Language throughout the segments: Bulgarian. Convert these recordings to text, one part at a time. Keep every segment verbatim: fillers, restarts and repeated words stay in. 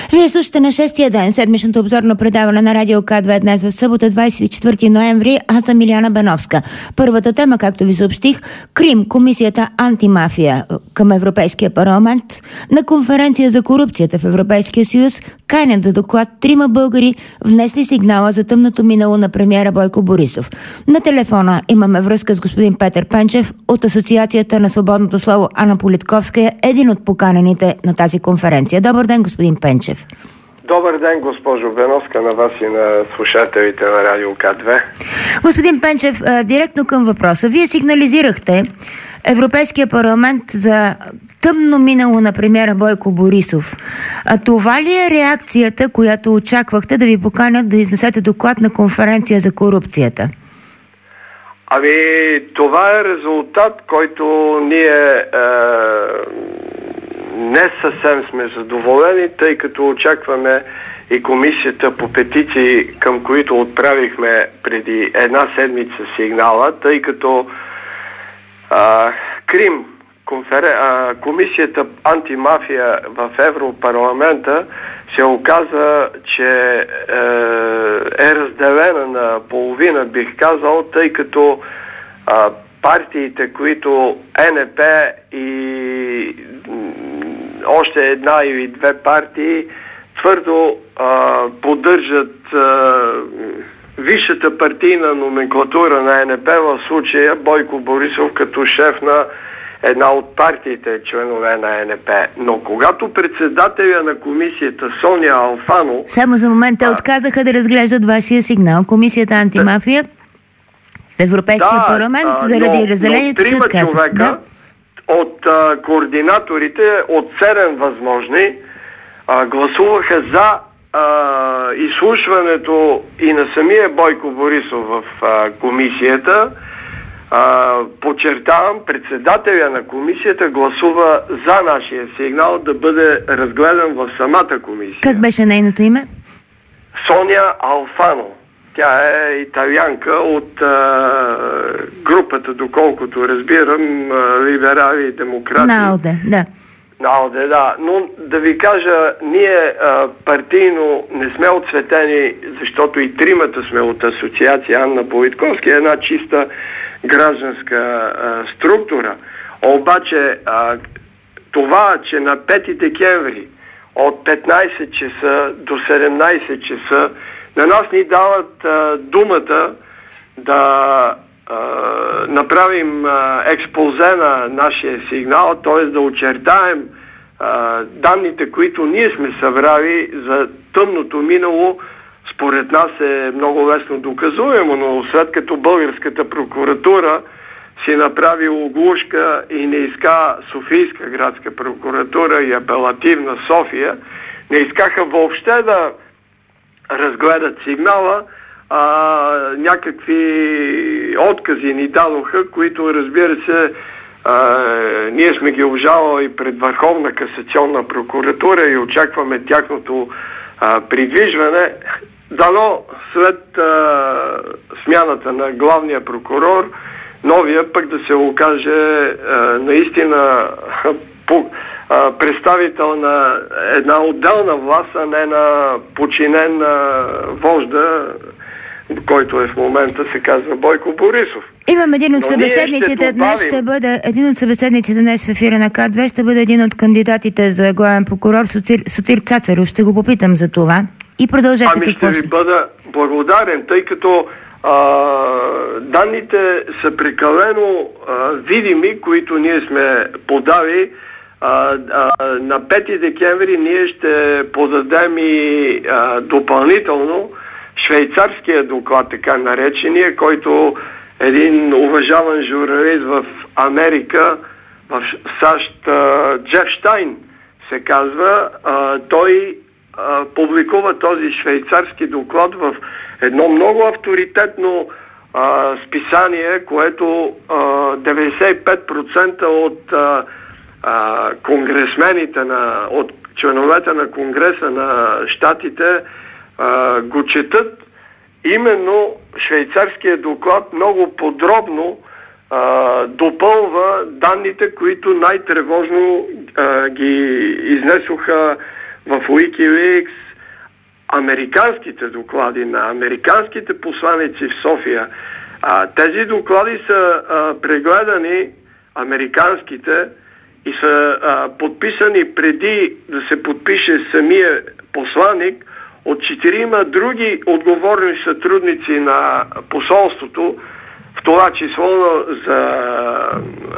Вие слушате на шестия ден седмичното обзорно предаване на Радио К две днес в събота, двадесет и четвърти ноември. Аз съм Илияна Бановска. Първата тема, както ви съобщих, Крим, комисията антимафия към Европейския парламент. На конференция за корупцията в Европейския съюз канят за доклад трима българи, внесли сигнала за тъмното минало на премиера Бойко Борисов. На телефона имаме връзка с господин Петър Пенчев от Асоциацията на свободното слово Ана Политковска, един от поканените на тази конференция. Добър ден, господин Пенчев. Добър ден, госпожо Беновска, на вас и на слушателите на Радио К две. Господин Пенчев, директно към въпроса. Вие сигнализирахте Европейския парламент за тъмно минало на премиера Бойко Борисов. А това ли е реакцията, която очаквахте да ви поканят да изнесете доклад на конференция за корупцията? Ами, това е резултат, който ние е, не съвсем сме задоволени, тъй като очакваме и комисията по петиции, към които отправихме преди една седмица сигнала, тъй като е, Крим, конфер... е, комисията антимафия в Европарламента се оказа, че е, е разделена на половина, бих казал, тъй като а, партиите, които Н П и м, още една или две партии твърдо а, поддържат а, висшата партийна номенклатура на Н П, в случая Бойко Борисов като шеф на една от партиите, членове на Н П. Но когато председателя на комисията Соня Алфано... Само за момент те отказаха да разглеждат вашия сигнал. Комисията антимафия в Европейския да, парламент а, заради но, разделението се отказаха. човека да? от а, координаторите, от седем възможни, а, гласуваха за а, изслушването и на самия Бойко Борисов в а, комисията. Uh, подчертавам, председателя на комисията гласува за нашия сигнал да бъде разгледан в самата комисия. Как беше нейното име? Соня Алфано. Тя е италианка от uh, групата, доколкото разбирам, uh, либерали и демократи. На АЛДЕ, да. На АЛДЕ, да. Но да ви кажа, ние uh, партийно не сме отцветени, защото и тримата сме от асоциация Ана Политковска, една чиста гражданска а, структура. Обаче а, това, че на пети декември от петнайсет часа до седемнайсет часа на нас ни дават а, думата да а, направим а, експозе на нашия сигнал, т.е. да очертаем а, данните, които ние сме събрали за тъмното минало. Според нас е много лесно доказуемо, но след като българската прокуратура си направи оглушка и не иска Софийска градска прокуратура и апелативна София, не искаха въобще да разгледат сигнала, а някакви откази ни дадоха, които, разбира се, а, ние сме ги обжалвали пред Върховна касационна прокуратура и очакваме тяхното а, придвижване. Дано след а, смяната на главния прокурор, новия пък да се окаже а, наистина по, а, представител на една отделна власт, а не на подчинен на вожда, който е в момента, се казва Бойко Борисов. Имам един от събеседниците ще днес ще бъде, един от събеседниците днес в ефира на К две ще бъде един от кандидатите за главен прокурор, Сотир, Сотир Цацаров. Ще го попитам за това. И продължете. Ами какво ще ви бъда благодарен, тъй като а, данните са прекалено а, видими, които ние сме подали. А, а, на пети декември ние ще подадем и а, допълнително швейцарския доклад, така наречения, който един уважаван журналист в Америка, в САЩ, а, Джеф Штайн се казва, а, той а, публикува този швейцарски доклад в едно много авторитетно а, списание, което а, деветдесет и пет процента от а, а, конгресмените, на, от членовете на Конгреса на щатите а, го четат. Именно швейцарския доклад много подробно а, допълва данните, които най-тревожно а, ги изнесоха в Wikileaks американските доклади на американските посланици в София. А, тези доклади са а, прегледани, американските, и са а, подписани преди да се подпише самия посланик от четирима други отговорни сътрудници на посолството, в това число за а,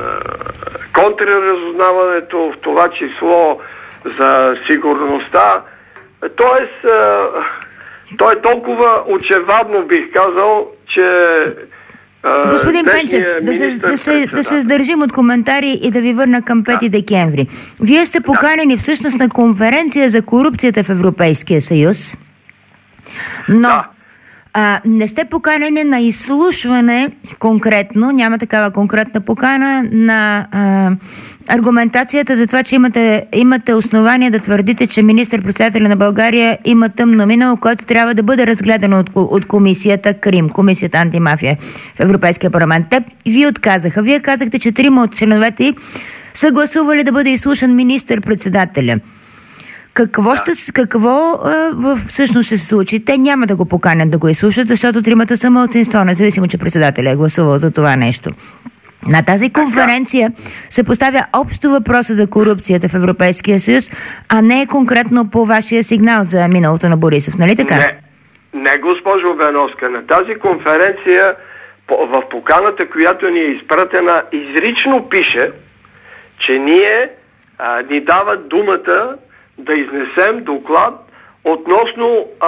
контрразузнаването, в това число за сигурността. Тоест, а, то е толкова очевадно, бих казал, че господин Пенчев, да се, да, се, да се сдържим от коментари и да ви върна към пети да. декември. Вие сте поканени да. всъщност на конференция за корупцията в Европейския съюз, но да. а, не сте поканени на изслушване конкретно, няма такава конкретна покана на а, аргументацията за това, че имате, имате основание да твърдите, че министър-председателя на България има тъмно минало, което трябва да бъде разгледано от, от комисията Крим, комисията антимафия в Европейския парламент. Те ви отказаха. Вие казахте, че трима от членовете са гласували да бъде изслушан министър-председателя. Какво, да. ще, какво а, всъщност ще се случи? Те няма да го поканят да го изслушат, защото тримата са малцинство, независимо, че председателя е гласувал за това нещо. На тази конференция се поставя общо въпроса за корупцията в Европейския съюз, а не конкретно по вашия сигнал за миналото на Борисов, нали така? Не, не, госпожо Беновска. На тази конференция в поканата, която ни е изпратена, изрично пише, че ние а, ни дават думата да изнесем доклад относно а,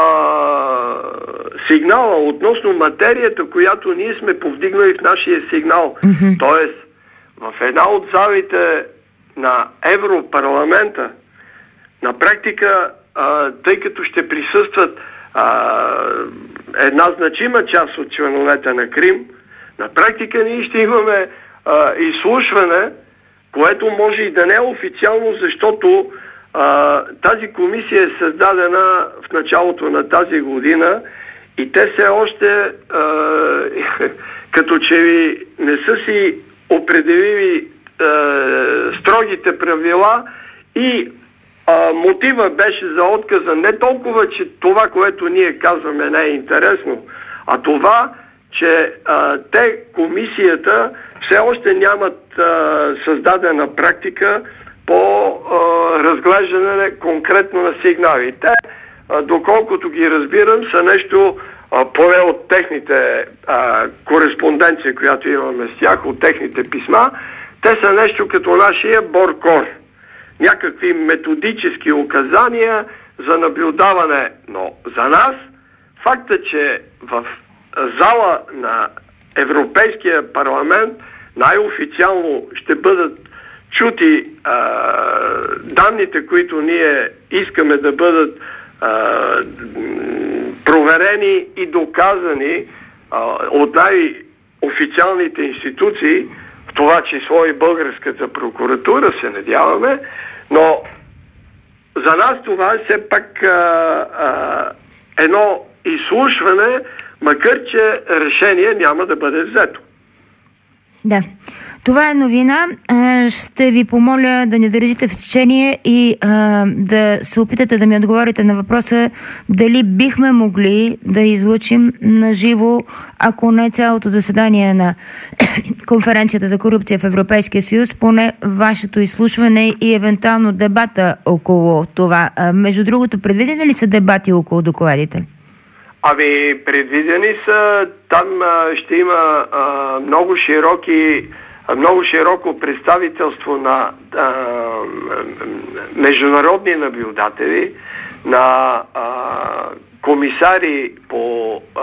сигнала, относно материята, която ние сме повдигнали в нашия сигнал. Mm-hmm. Тоест, в една от залите на Европарламента, на практика, а, тъй като ще присъстват а, една значима част от членовете на Крим, на практика ние ще имаме а, изслушване, което може и да не е официално, защото Uh, тази комисия е създадена в началото на тази година и те все още uh, като че ли не са си определили uh, строгите правила и uh, мотива беше за отказа не толкова, че това, което ние казваме, не е интересно, а това, че uh, те, комисията, все още нямат uh, създадена практика по а, разглеждане конкретно на сигнали. Те, а, доколкото ги разбирам, са нещо, а, поне от техните а, кореспонденция, която имаме с тях, от техните писма, те са нещо като нашия БОРКОР. Някакви методически указания за наблюдаване. Но за нас, факта, че в зала на Европейския парламент най-официално ще бъдат чути а, данните, които ние искаме да бъдат а, проверени и доказани а, от най-официалните институции, в това число и българската прокуратура, се надяваме, но за нас това е все пак а, а, едно изслушване, макар че решение няма да бъде взето. Да. Това е новина. Ще ви помоля да ни държите в течение и а, да се опитате да ми отговорите на въпроса дали бихме могли да излучим на живо, ако не цялото заседание на конференцията за корупция в Европейския съюз, поне вашето изслушване и евентуално дебата около това. А, между другото, предвидени ли са дебати около докладите? Ами, предвидени са. Там а, ще има а, много широки много широко представителство на а, международни наблюдатели, на а, комисари по а,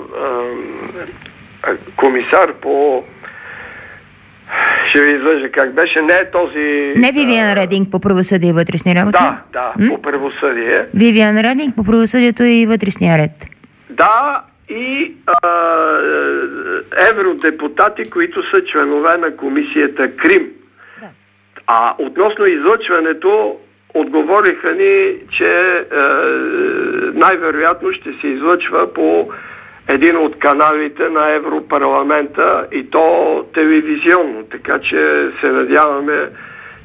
а, комисар по ще ви излъжа как беше, не е този... Не Вивиан Рединг по правосъдие и вътрешни работи? Да, да, М? по правосъдие. Вивиан Рединг по правосъдието и вътрешния ред. Да, и а, евродепутати, които са членове на комисията Крим. Да. А относно излъчването, отговориха ни, че а, най-вероятно ще се излъчва по един от каналите на Европарламента и то телевизионно. Така че се надяваме,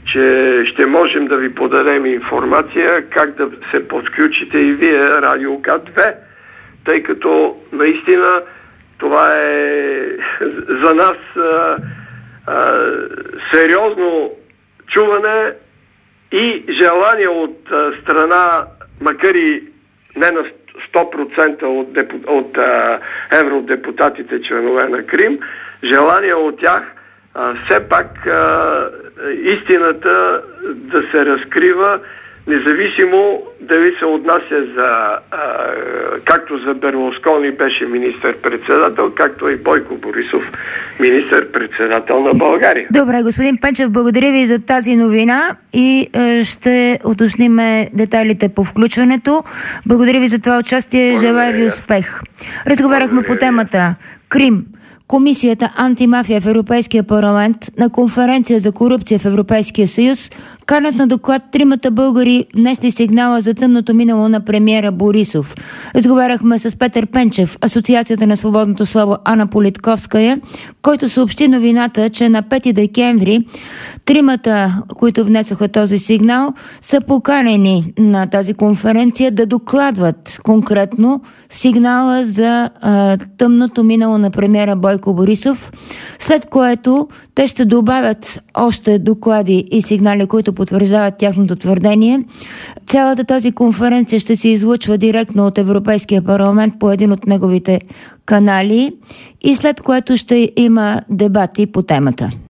че ще можем да ви подадем информация как да се подключите и вие Радио К две, тъй като наистина това е за нас а, а, сериозно чуване и желание от а, страна, макар и не на сто процента от, депу, от а, евродепутатите, членове на Крим, желание от тях а, все пак а, истината да се разкрива, независимо дали се отнася за, а, както за Берлускони беше министър-председател, както и Бойко Борисов министър-председател на България. Добре, господин Пенчев, благодаря ви за тази новина и е, ще уточним детайлите по включването. Благодаря ви за това участие, желая ви успех. Разговаряхме по темата Крим. Комисията Антимафия в Европейския парламент на конференция за корупция в Европейския съюз канят на доклад тримата българи внесли сигнала за тъмното минало на премиера Борисов. Разговаряхме с Петър Пенчев, Асоциацията на свободното слово Ана Политковская, който съобщи новината, че на пети декември тримата, които внесоха този сигнал, са поканени на тази конференция да докладват конкретно сигнала за а, тъмното минало на премиера Бойко Борисов, след което те ще добавят още доклади и сигнали, които потвърждават тяхното твърдение. Цялата тази конференция ще се излъчва директно от Европейския парламент по един от неговите канали и след което ще има дебати по темата.